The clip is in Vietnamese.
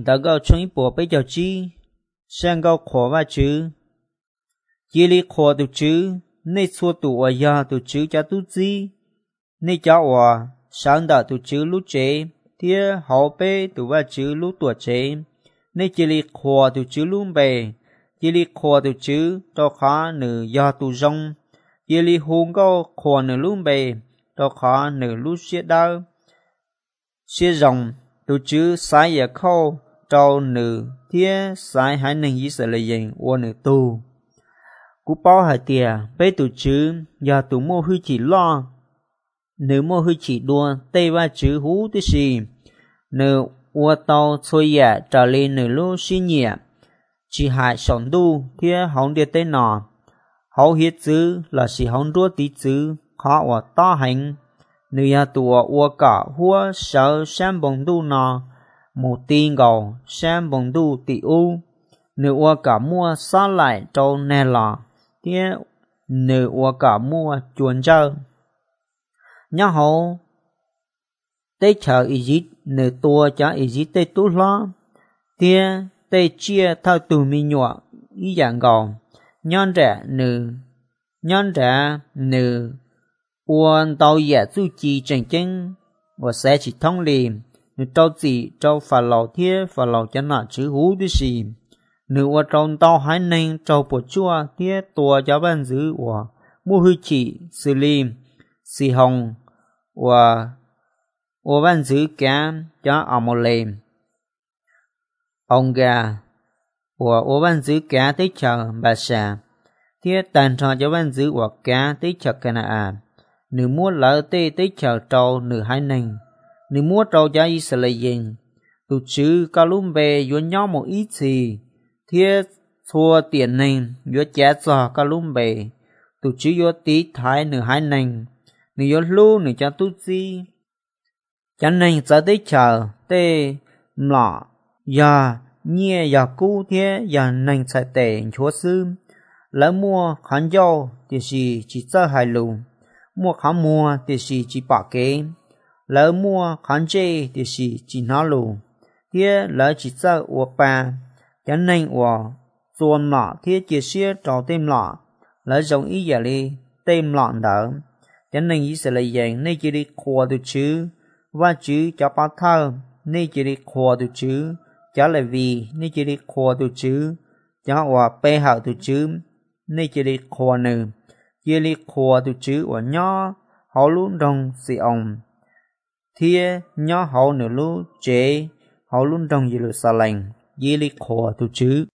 đã có trong ý bộ bây giờ chi sang có khó và chứ chỉ lý khó tu chứ nên xua tu ở nhà tu chứ cho tu gì nên cháu à sáng đã tu chứ lúc chế thì họ bé tu và chứ lúc tuổi chế nên chỉ lý khó tu chứ lúc bề chỉ lý khó tu chứ cho khá nữ gia tu rong chỉ lý hùng có khó nữ lúc bề cho khá nữ lúc xế đau xế rong tu chứ sai ở khâu cho nữ thì sai hai nên ý sẽ là gì của nữ tu cú bao hai tia bé tu chứ giờ tu mua hư chỉ lo nếu mua hư chỉ đua tây ba chữ hú tí gì nếu ua tàu xôi dạ trở lên nếu lúc xí nhẹ chỉ hại sống đu thì hỏng địa tây nọ hậu hiết chữ là chỉ hỏng đua tí chữ khó ở to hành nếu nhà tùa ua cả hua sợ xem bồng đu nọ một tin gầu xem bồng đu tỷ u nếu ua cả mua xa lại trâu nè lọ thì nếu ua cả mua chuồn chơi nhớ hậu tê chờ ý dít nếu tua cho ý dít tê tú lo thì tê chia thao tù mi nhọ ý dạng gầu nhon rẻ nếu uốn tàu dẻ du chi chân chân và sẽ chỉ thông liền nếu trâu gì trâu phà lầu thiết phà lầu cho nó chữ hú đi xì nếu ở trong tàu hai nên trâu bột chua thiết tua cho ban giữ và mua hư chỉ xử lý xì hồng và ban giữ cá cho ông một lềm ông gà và ban giữ cá tới chờ bà xà thiết tàn trò cho ban giữ và cá tới chờ cái nào nếu mua lỡ tê tới chờ trâu nửa hai nành nếu mua trâu cho ý sẽ lấy dình tụ chứ cả lúc về vô nhau một ít gì thiết thua tiền nành vô chết cho cả lúc về tụ chứ vô tí thái nửa hai nành nếu vô lưu nửa cho tụ gì cho nên sẽ tới chờ tê lọ giờ nhẹ giờ cũ thế giờ nành sẽ tệ chúa sư lỡ mua khán dâu thì chỉ cho hai lù mua khá mua thì chỉ bỏ kế lỡ mua khán chê thì chỉ nó lù thế lỡ chỉ cho uộc bà cho nên uộc xuân lọ thế chỉ xưa trò tem lọ lỡ giống ý giả đi tem lọ đỡ cho nên ý sẽ là dạng nên chỉ đi khua được chứ và chứ cho bát thơ nên chỉ đi khua được chứ cho là vì nên chỉ đi khua được chứ cho uộc bê hậu được chứ nên chỉ đi khua nữ chia li khua tu chữ của nhỏ họ luôn đồng si ông thia nhỏ họ nửa lúc chế họ luôn đồng gì lu sa lành chia li khua tu chữ